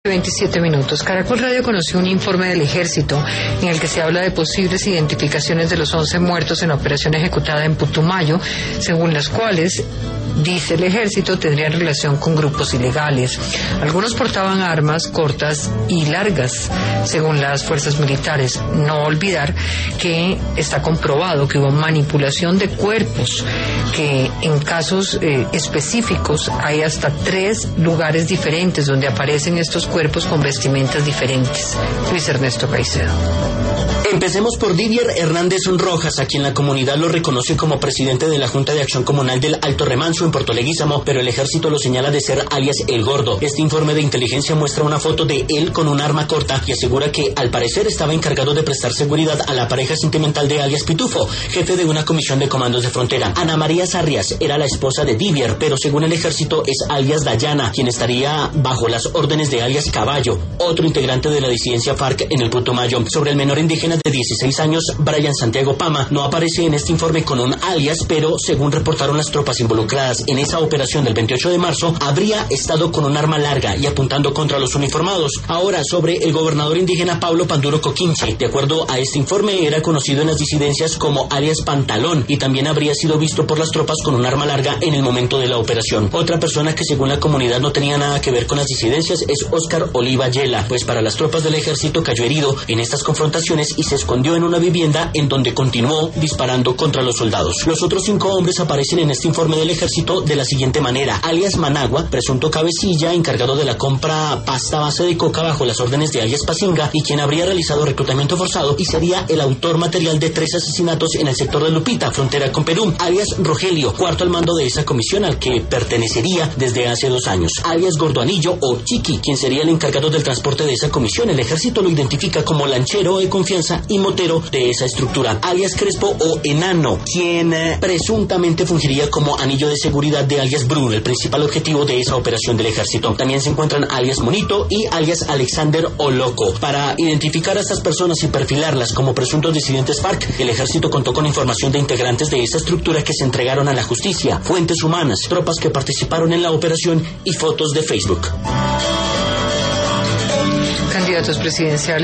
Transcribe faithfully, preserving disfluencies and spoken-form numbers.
veintisiete minutos. Caracol Radio conoció un informe del Ejército en el que se habla de posibles identificaciones de los once muertos en la operación ejecutada en Putumayo, según las cuales, dice el Ejército, tendrían relación con grupos ilegales. Algunos portaban armas cortas y largas, según las fuerzas militares. No olvidar que está comprobado que hubo manipulación de cuerpos, que en casos eh, específicos hay hasta tres lugares diferentes donde aparecen estos cuerpos con vestimentas diferentes. Luis Ernesto Caicedo. Empecemos por Didier Hernández Rojas, a quien la comunidad lo reconoce como presidente de la Junta de Acción Comunal del Alto Remanso en Puerto Leguízamo, pero el ejército lo señala de ser alias El Gordo. Este informe de inteligencia muestra una foto de él con un arma corta y asegura que al parecer estaba encargado de prestar seguridad a la pareja sentimental de alias Pitufo, jefe de una comisión de comandos de frontera. Ana María Sarrias era la esposa de Didier, pero según el ejército es alias Dayana, quien estaría bajo las órdenes de alias Caballo, otro integrante de la disidencia FARC en el Putumayo. Sobre el menor indígena de dieciséis años, Brian Santiago Pama, no aparece en este informe con un alias, pero según reportaron las tropas involucradas en esa operación del veintiocho de marzo, habría estado con un arma larga y apuntando contra los uniformados. Ahora, sobre el gobernador indígena Pablo Panduro Coquinche, de acuerdo a este informe, era conocido en las disidencias como alias Pantalón y también habría sido visto por las tropas con un arma larga en el momento de la operación. Otra persona que según la comunidad no tenía nada que ver con las disidencias es Óscar Oliva Yela, pues para las tropas del ejército cayó herido en estas confrontaciones y se escondió en una vivienda en donde continuó disparando contra los soldados. Los otros cinco hombres aparecen en este informe del ejército de la siguiente manera: alias Managua, presunto cabecilla, encargado de la compra pasta base de coca bajo las órdenes de alias Pacinga y quien habría realizado reclutamiento forzado y sería el autor material de tres asesinatos en el sector de Lupita, frontera con Perú. Alias Rogelio, cuarto al mando de esa comisión al que pertenecería desde hace dos años. Alias Gordo Anillo o Chiqui, quien sería el encargado del transporte de esa comisión. El ejército lo identifica como lanchero de confianza y motero de esa estructura. Alias Crespo o Enano, quien eh, presuntamente fungiría como anillo de seguridad de alias Bruno, el principal objetivo de esa operación del ejército. También se encuentran alias Monito y alias Alexander o Loco. Para identificar a estas personas y perfilarlas como presuntos disidentes FARC, el ejército contó con información de integrantes de esa estructura que se entregaron a la justicia, fuentes humanas, tropas que participaron en la operación y fotos de Facebook. Candidatos presidenciales.